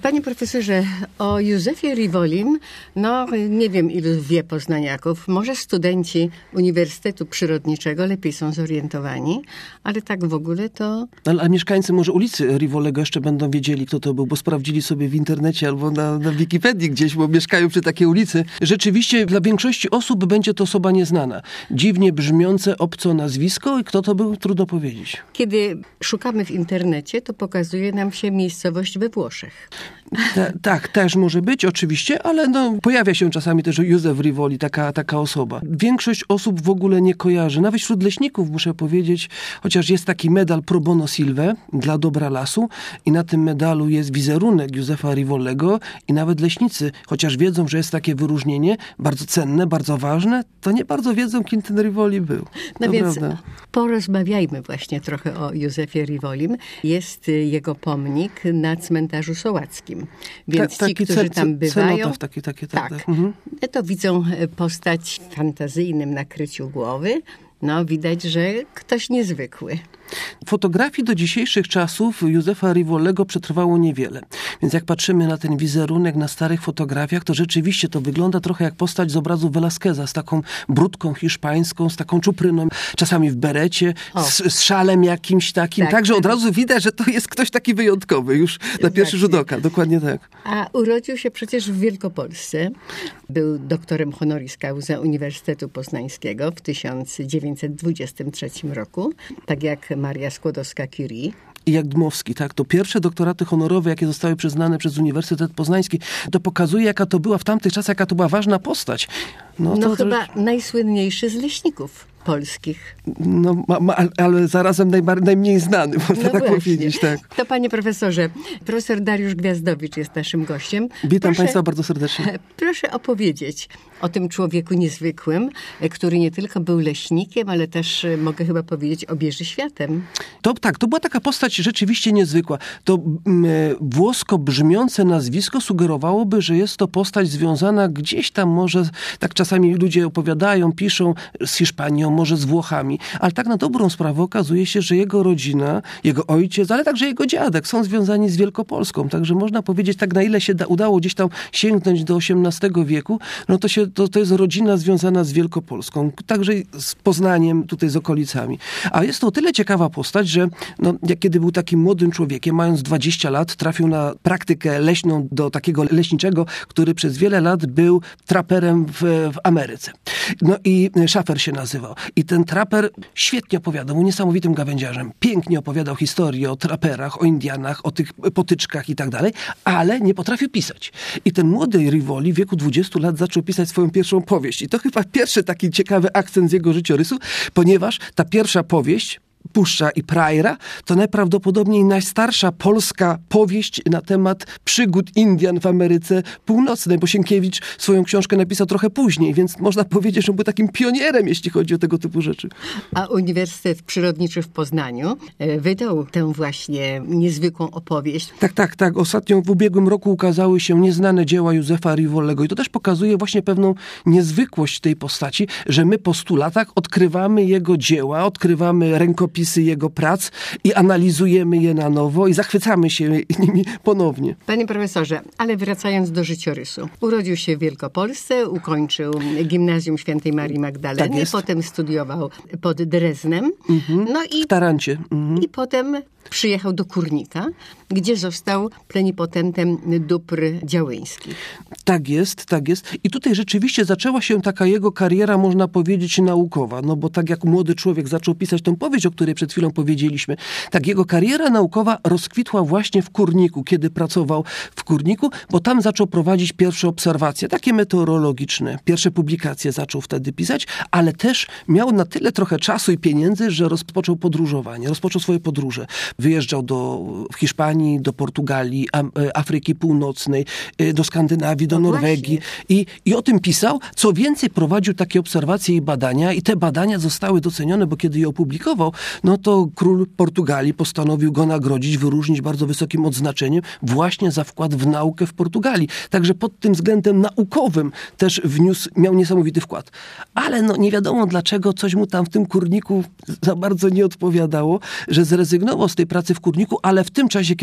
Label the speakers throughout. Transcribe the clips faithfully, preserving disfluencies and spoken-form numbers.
Speaker 1: Panie profesorze, o Józefie Rivolim, no nie wiem ilu wie poznaniaków, może studenci Uniwersytetu Przyrodniczego lepiej są zorientowani, ale tak w ogóle to...
Speaker 2: Ale, a mieszkańcy może ulicy Rivolego jeszcze będą wiedzieli, kto to był, bo sprawdzili sobie w internecie albo na, na Wikipedii gdzieś, bo mieszkają przy takiej ulicy. Rzeczywiście dla większości osób będzie to osoba nieznana. Dziwnie brzmiące obco nazwisko i kto to był, trudno powiedzieć.
Speaker 1: Kiedy szukamy w internecie, to pokazuje nam się miejscowość we Włoszech.
Speaker 2: Ta, tak, też może być oczywiście, ale no, pojawia się czasami też Józef Rivoli, taka, taka osoba. Większość osób w ogóle nie kojarzy. Nawet wśród leśników muszę powiedzieć, chociaż jest taki medal Pro Bono Silvae dla dobra lasu i na tym medalu jest wizerunek Józefa Rivolego i nawet leśnicy, chociaż wiedzą, że jest takie wyróżnienie, bardzo cenne, bardzo ważne, to nie bardzo wiedzą, kim ten Rivoli był.
Speaker 1: No
Speaker 2: to
Speaker 1: więc
Speaker 2: prawda.
Speaker 1: Porozmawiajmy właśnie trochę o Józefie Rivolim. Jest jego pomnik na cmentarzu sołackim. Więc
Speaker 2: Ta,
Speaker 1: ci, którzy tam bywają,
Speaker 2: cenotaf, taki, taki, tak,
Speaker 1: tak,
Speaker 2: tak. Mhm.
Speaker 1: to widzą postać w fantazyjnym nakryciu głowy. No, widać, że ktoś niezwykły.
Speaker 2: Fotografii do dzisiejszych czasów Józefa Rivolego przetrwało niewiele. Więc jak patrzymy na ten wizerunek na starych fotografiach, to rzeczywiście to wygląda trochę jak postać z obrazu Velasqueza, z taką brudką hiszpańską, z taką czupryną, czasami w berecie, z, z szalem jakimś takim.
Speaker 1: Tak,
Speaker 2: Także
Speaker 1: tak.
Speaker 2: od razu widać, że to jest ktoś taki wyjątkowy już na pierwszy rzut oka. Dokładnie tak.
Speaker 1: A urodził się przecież w Wielkopolsce. Był doktorem honoris causa Uniwersytetu Poznańskiego w tysiąc dziewięćset dwudziestym trzecim roku, tak jak Maria Skłodowska-Curie.
Speaker 2: I jak Dmowski, tak? To pierwsze doktoraty honorowe, jakie zostały przyznane przez Uniwersytet Poznański, to pokazuje, jaka to była w tamtych czasach, jaka to była ważna postać.
Speaker 1: No,
Speaker 2: No, to,
Speaker 1: chyba
Speaker 2: to...
Speaker 1: najsłynniejszy z leśników polskich.
Speaker 2: No, ma, ma, ale zarazem najbar- najmniej znany, można
Speaker 1: No
Speaker 2: tak
Speaker 1: właśnie.
Speaker 2: powiedzieć. Tak.
Speaker 1: To panie profesorze, profesor Dariusz Gwiazdowicz jest naszym gościem.
Speaker 2: Witam
Speaker 1: proszę,
Speaker 2: Państwa bardzo serdecznie.
Speaker 1: Proszę opowiedzieć o tym człowieku niezwykłym, który nie tylko był leśnikiem, ale też, mogę chyba powiedzieć, obieży światem.
Speaker 2: To tak, to była taka postać rzeczywiście niezwykła. To mm, włosko brzmiące nazwisko sugerowałoby, że jest to postać związana gdzieś tam może, tak czasami ludzie opowiadają, piszą, z Hiszpanią, może z Włochami, ale tak na dobrą sprawę okazuje się, że jego rodzina, jego ojciec, ale także jego dziadek są związani z Wielkopolską. Także można powiedzieć, tak na ile się da, udało gdzieś tam sięgnąć do osiemnastego wieku, no to, się, to, to jest rodzina związana z Wielkopolską. Także z Poznaniem, tutaj z okolicami. A jest to o tyle ciekawa postać, że no, jak kiedy był takim młodym człowiekiem, mając dwadzieścia lat, trafił na praktykę leśną do takiego leśniczego, który przez wiele lat był traperem w, w Ameryce. No i Schafer się nazywał. I ten traper świetnie opowiadał, był niesamowitym gawędziarzem. Pięknie opowiadał historię o traperach, o Indianach, o tych potyczkach i tak dalej, ale nie potrafił pisać. I ten młody Rivoli w wieku dwudziestu lat zaczął pisać swoją pierwszą powieść. I to chyba pierwszy taki ciekawy akcent z jego życiorysu, ponieważ ta pierwsza powieść, Puszcza i Prajra, to najprawdopodobniej najstarsza polska powieść na temat przygód Indian w Ameryce Północnej, bo Sienkiewicz swoją książkę napisał trochę później, więc można powiedzieć, że był takim pionierem, jeśli chodzi o tego typu rzeczy.
Speaker 1: A Uniwersytet Przyrodniczy w Poznaniu wydał tę właśnie niezwykłą opowieść.
Speaker 2: Tak, tak, tak. Ostatnio w ubiegłym roku ukazały się nieznane dzieła Józefa Rivolego i to też pokazuje właśnie pewną niezwykłość tej postaci, że my po stu latach odkrywamy jego dzieła, odkrywamy rękopisy jego prac i analizujemy je na nowo i zachwycamy się nimi ponownie.
Speaker 1: Panie profesorze, ale wracając do życiorysu. Urodził się w Wielkopolsce, ukończył Gimnazjum Świętej Marii Magdaleny,
Speaker 2: Tak jest.
Speaker 1: Potem studiował pod Dreznem.
Speaker 2: Mhm.
Speaker 1: No i,
Speaker 2: w Tarancie. Mhm.
Speaker 1: i potem przyjechał do Kurnika, gdzie został plenipotentem dóbr działyńskich.
Speaker 2: Tak jest, tak jest. I tutaj rzeczywiście zaczęła się taka jego kariera, można powiedzieć, naukowa. No bo tak jak młody człowiek zaczął pisać tą powieść, o której przed chwilą powiedzieliśmy, tak jego kariera naukowa rozkwitła właśnie w Kurniku, kiedy pracował w Kurniku, bo tam zaczął prowadzić pierwsze obserwacje, takie meteorologiczne. Pierwsze publikacje zaczął wtedy pisać, ale też miał na tyle trochę czasu i pieniędzy, że rozpoczął podróżowanie, rozpoczął swoje podróże. Wyjeżdżał do Hiszpanii, do Portugalii, Afryki Północnej, do Skandynawii, do
Speaker 1: no
Speaker 2: Norwegii. I, I o tym pisał. Co więcej, prowadził takie obserwacje i badania i te badania zostały docenione, bo kiedy je opublikował, no to król Portugalii postanowił go nagrodzić, wyróżnić bardzo wysokim odznaczeniem właśnie za wkład w naukę w Portugalii. Także pod tym względem naukowym też wniósł, miał niesamowity wkład. Ale no nie wiadomo dlaczego coś mu tam w tym Kurniku za bardzo nie odpowiadało, że zrezygnował z tej pracy w Kurniku, ale w tym czasie, kiedy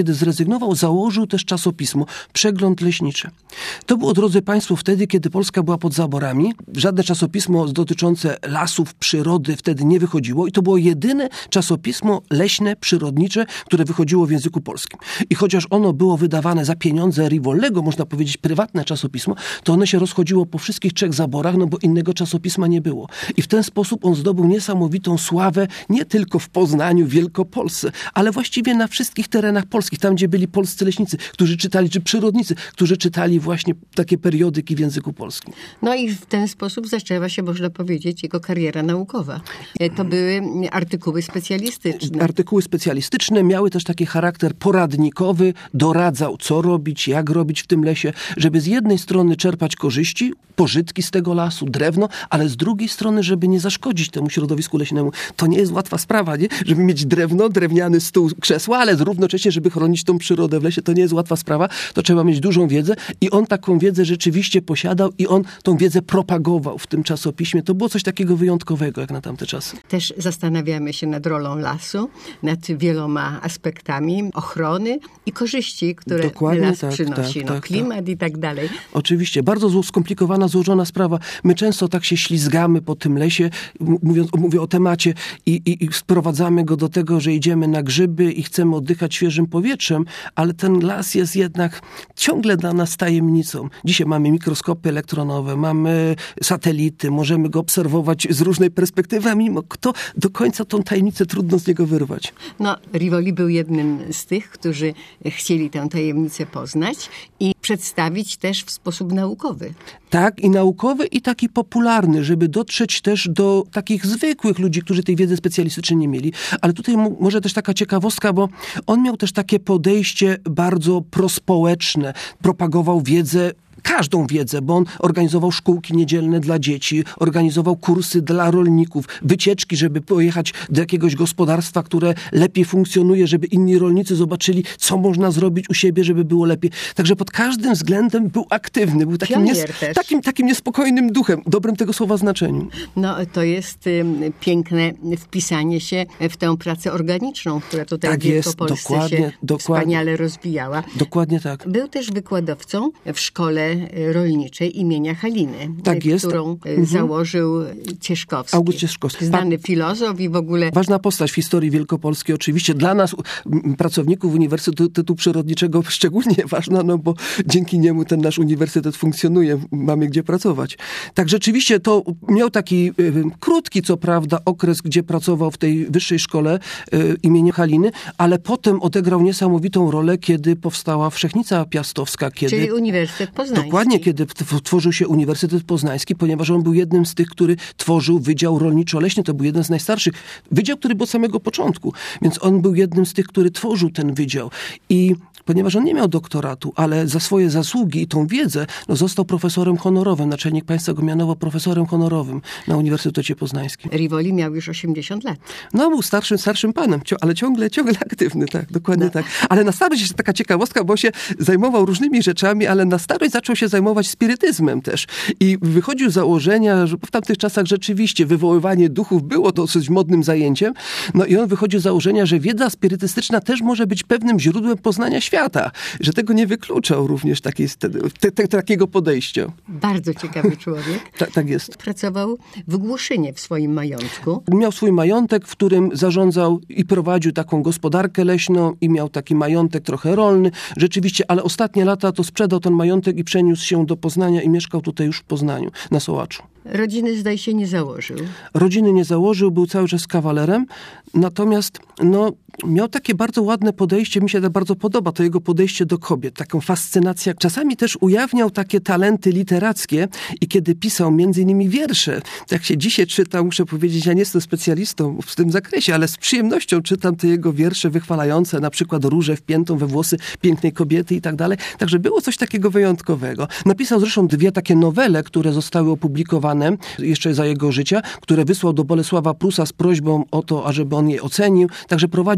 Speaker 2: kiedy zrezygnował, założył też czasopismo Przegląd Leśniczy. To było, drodzy Państwo, wtedy, kiedy Polska była pod zaborami. Żadne czasopismo dotyczące lasów, przyrody wtedy nie wychodziło i to było jedyne czasopismo leśne, przyrodnicze, które wychodziło w języku polskim. I chociaż ono było wydawane za pieniądze Rivollego, można powiedzieć prywatne czasopismo, to ono się rozchodziło po wszystkich trzech zaborach, no bo innego czasopisma nie było. I w ten sposób on zdobył niesamowitą sławę nie tylko w Poznaniu, w Wielkopolsce, ale właściwie na wszystkich terenach polskich, tam gdzie byli polscy leśnicy, którzy czytali, czy przyrodnicy, którzy czytali właśnie takie periodyki w języku polskim.
Speaker 1: No i w ten sposób zaczęła się, można powiedzieć, jego kariera naukowa. To były artykuły specjalistyczne.
Speaker 2: Artykuły specjalistyczne miały też taki charakter poradnikowy, doradzał, co robić, jak robić w tym lesie, żeby z jednej strony czerpać korzyści, pożytki z tego lasu, drewno, ale z drugiej strony, żeby nie zaszkodzić temu środowisku leśnemu. To nie jest łatwa sprawa, nie? Żeby mieć drewno, drewniany stół, krzesła, ale równocześnie, żeby chronić tą przyrodę w lesie, to nie jest łatwa sprawa. To trzeba mieć dużą wiedzę i on taką wiedzę rzeczywiście posiadał i on tą wiedzę propagował w tym czasopiśmie. To było coś takiego wyjątkowego, jak na tamte czasy.
Speaker 1: Też zastanawiamy się nad rolą lasu, nad wieloma aspektami ochrony i korzyści, które
Speaker 2: Dokładnie
Speaker 1: las
Speaker 2: tak,
Speaker 1: przynosi.
Speaker 2: tak,
Speaker 1: no,
Speaker 2: tak,
Speaker 1: klimat
Speaker 2: tak.
Speaker 1: i tak dalej.
Speaker 2: Oczywiście. Bardzo zło- skomplikowana, złożona sprawa. My często tak się ślizgamy po tym lesie, m- mówiąc, mówię o temacie i, i, i sprowadzamy go do tego, że idziemy na grzyby i chcemy oddychać świeżym powietrzem, ale ten las jest jednak ciągle dla nas tajemnicą. Dzisiaj mamy mikroskopy elektronowe, mamy satelity, możemy go obserwować z różnej perspektywy, a mimo kto do końca tą tajemnicę trudno z niego wyrwać.
Speaker 1: No, Rivoli był jednym z tych, którzy chcieli tę tajemnicę poznać i przedstawić też w sposób naukowy.
Speaker 2: Tak, i naukowy, i taki popularny, żeby dotrzeć też do takich zwykłych ludzi, którzy tej wiedzy specjalistycznej nie mieli. Ale tutaj m- może też taka ciekawostka, bo on miał też takie podejście bardzo prospołeczne. Propagował wiedzę, każdą wiedzę, bo on organizował szkółki niedzielne dla dzieci, organizował kursy dla rolników, wycieczki, żeby pojechać do jakiegoś gospodarstwa, które lepiej funkcjonuje, żeby inni rolnicy zobaczyli, co można zrobić u siebie, żeby było lepiej. Także pod każdym względem był aktywny, był takim, nies- takim, takim niespokojnym duchem, dobrym tego słowa znaczeniu.
Speaker 1: No, to jest ym, piękne wpisanie się w tę pracę organiczną, która tutaj
Speaker 2: Tak
Speaker 1: w Wielkopolsce
Speaker 2: jest, dokładnie,
Speaker 1: się
Speaker 2: dokładnie.
Speaker 1: wspaniale rozwijała.
Speaker 2: Dokładnie tak.
Speaker 1: Był też wykładowcą w szkole rolniczej imienia Haliny,
Speaker 2: Tak jest.
Speaker 1: którą
Speaker 2: Mhm.
Speaker 1: założył Cieszkowski.
Speaker 2: August Cieszkowski.
Speaker 1: Znany filozof i w ogóle...
Speaker 2: Ważna postać w historii Wielkopolskiej, oczywiście dla nas, m, pracowników Uniwersytetu Przyrodniczego, szczególnie ważna, no bo dzięki niemu ten nasz uniwersytet funkcjonuje, mamy gdzie pracować. Tak, rzeczywiście to miał taki y, krótki, co prawda, okres, gdzie pracował w tej wyższej szkole y, imienia Haliny, ale potem odegrał niesamowitą rolę, kiedy powstała Wszechnica Piastowska. Kiedy...
Speaker 1: Czyli Uniwersytet Poznański.
Speaker 2: Dokładnie, kiedy tworzył się Uniwersytet Poznański, ponieważ on był jednym z tych, który tworzył Wydział Rolniczo-Leśny. To był jeden z najstarszych. Wydział, który był od samego początku. Więc on był jednym z tych, który tworzył ten wydział. I ponieważ on nie miał doktoratu, ale za swoje zasługi i tą wiedzę, no został profesorem honorowym. Naczelnik państwa go mianował profesorem honorowym na Uniwersytecie Poznańskim.
Speaker 1: Rivoli miał już osiemdziesiąt lat.
Speaker 2: No, był starszym, starszym panem, ale ciągle, ciągle aktywny, tak, dokładnie no. tak. Ale na starość jest taka ciekawostka, bo się zajmował różnymi rzeczami, ale na starość zaczął się zajmować spirytyzmem też. I wychodził z założenia, że w tamtych czasach rzeczywiście wywoływanie duchów było dosyć modnym zajęciem. No i on wychodził z założenia, że wiedza spirytystyczna też może być pewnym źródłem poznania świata. Że tego nie wykluczał również takiej, te, te, takiego podejścia.
Speaker 1: Bardzo ciekawy człowiek.
Speaker 2: Ta, tak jest.
Speaker 1: Pracował w Głuszynie w swoim majątku.
Speaker 2: Miał swój majątek, w którym zarządzał i prowadził taką gospodarkę leśną i miał taki majątek trochę rolny. Rzeczywiście, ale ostatnie lata to sprzedał ten majątek i przeniósł się do Poznania i mieszkał tutaj już w Poznaniu, na Sołaczu.
Speaker 1: Rodziny, zdaje się, nie założył.
Speaker 2: Rodziny nie założył, był cały czas kawalerem, natomiast no, miał takie bardzo ładne podejście, mi się to bardzo podoba, to jego podejście do kobiet, taką fascynację. Czasami też ujawniał takie talenty literackie i kiedy pisał między innymi wiersze, jak się dzisiaj czyta, muszę powiedzieć, ja nie jestem specjalistą w tym zakresie, ale z przyjemnością czytam te jego wiersze wychwalające na przykład różę wpiętą we włosy pięknej kobiety i tak dalej. Także było coś takiego wyjątkowego. Napisał zresztą dwie takie nowele, które zostały opublikowane jeszcze za jego życia, które wysłał do Bolesława Prusa z prośbą o to, ażeby on je ocenił. Także prowadził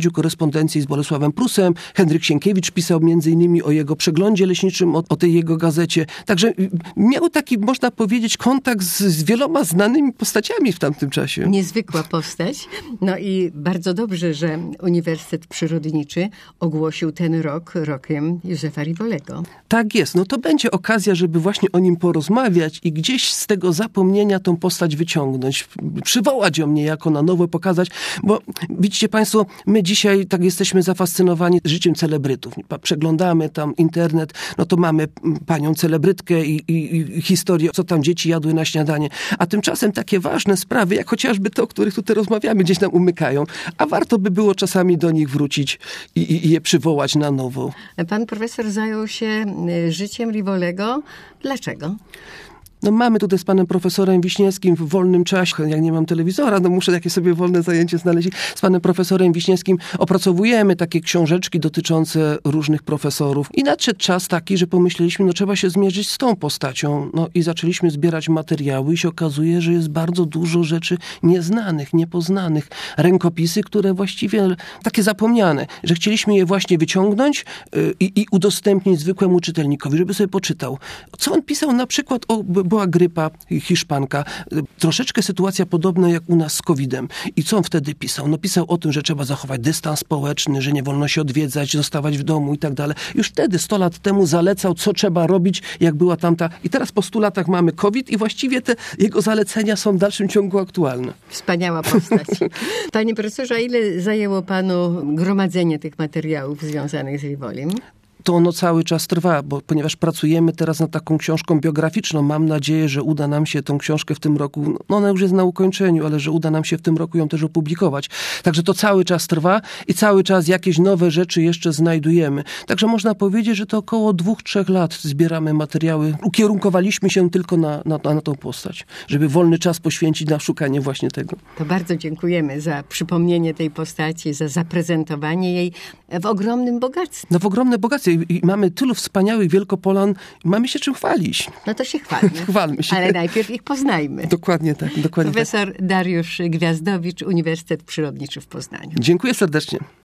Speaker 2: prowadził korespondencję z Bolesławem Prusem. Henryk Sienkiewicz pisał między innymi o jego przeglądzie leśniczym, o, o tej jego gazecie. Także miał taki, można powiedzieć, kontakt z, z wieloma znanymi postaciami w tamtym czasie.
Speaker 1: Niezwykła postać. No i bardzo dobrze, że Uniwersytet Przyrodniczy ogłosił ten rok rokiem Józefa Rivolego.
Speaker 2: Tak jest. No to będzie okazja, żeby właśnie o nim porozmawiać i gdzieś z tego zapomnienia tą postać wyciągnąć. Przywołać ją niejako na nowo, pokazać, bo widzicie państwo, my dzisiaj tak jesteśmy zafascynowani życiem celebrytów. Przeglądamy tam internet, no to mamy panią celebrytkę i, i, i historię, co tam dzieci jadły na śniadanie. A tymczasem takie ważne sprawy, jak chociażby te, o których tutaj rozmawiamy, gdzieś nam umykają. A warto by było czasami do nich wrócić i, i, i je przywołać na nowo.
Speaker 1: Pan profesor zajął się życiem Rivolego. Dlaczego?
Speaker 2: No mamy tutaj z panem profesorem Wiśniewskim w wolnym czasie, jak nie mam telewizora, no muszę jakieś sobie wolne zajęcie znaleźć. Z panem profesorem Wiśniewskim opracowujemy takie książeczki dotyczące różnych profesorów. I nadszedł czas taki, że pomyśleliśmy, no trzeba się zmierzyć z tą postacią. No i zaczęliśmy zbierać materiały i się okazuje, że jest bardzo dużo rzeczy nieznanych, niepoznanych. Rękopisy, które właściwie takie zapomniane, że chcieliśmy je właśnie wyciągnąć yy, i, i udostępnić zwykłemu czytelnikowi, żeby sobie poczytał. Co on pisał na przykład o była grypa hiszpanka. Troszeczkę sytuacja podobna jak u nas z kowidem. I co on wtedy pisał? No pisał o tym, że trzeba zachować dystans społeczny, że nie wolno się odwiedzać, zostawać w domu i tak dalej. Już wtedy, sto lat temu zalecał, co trzeba robić, jak była tamta. I teraz po stu latach mamy kowid i właściwie te jego zalecenia są w dalszym ciągu aktualne.
Speaker 1: Wspaniała postać. Panie profesorze, a ile zajęło panu gromadzenie tych materiałów związanych z Rivolim?
Speaker 2: To ono cały czas trwa, bo ponieważ pracujemy teraz nad taką książką biograficzną, mam nadzieję, że uda nam się tą książkę w tym roku, no ona już jest na ukończeniu, ale że uda nam się w tym roku ją też opublikować. Także to cały czas trwa i cały czas jakieś nowe rzeczy jeszcze znajdujemy. Także można powiedzieć, że to około dwóch, trzech lat zbieramy materiały. Ukierunkowaliśmy się tylko na, na, na tą postać, żeby wolny czas poświęcić na szukanie właśnie tego.
Speaker 1: To bardzo dziękujemy za przypomnienie tej postaci, za zaprezentowanie jej w ogromnym bogactwie.
Speaker 2: No w ogromne bogactwie. I mamy tylu wspaniałych Wielkopolan, mamy się czym chwalić.
Speaker 1: No to się chwalmy.
Speaker 2: Chwalmy się.
Speaker 1: Ale najpierw ich poznajmy.
Speaker 2: Dokładnie tak. Dokładnie
Speaker 1: Profesor
Speaker 2: tak.
Speaker 1: Dariusz Gwiazdowicz, Uniwersytet Przyrodniczy w Poznaniu.
Speaker 2: Dziękuję serdecznie.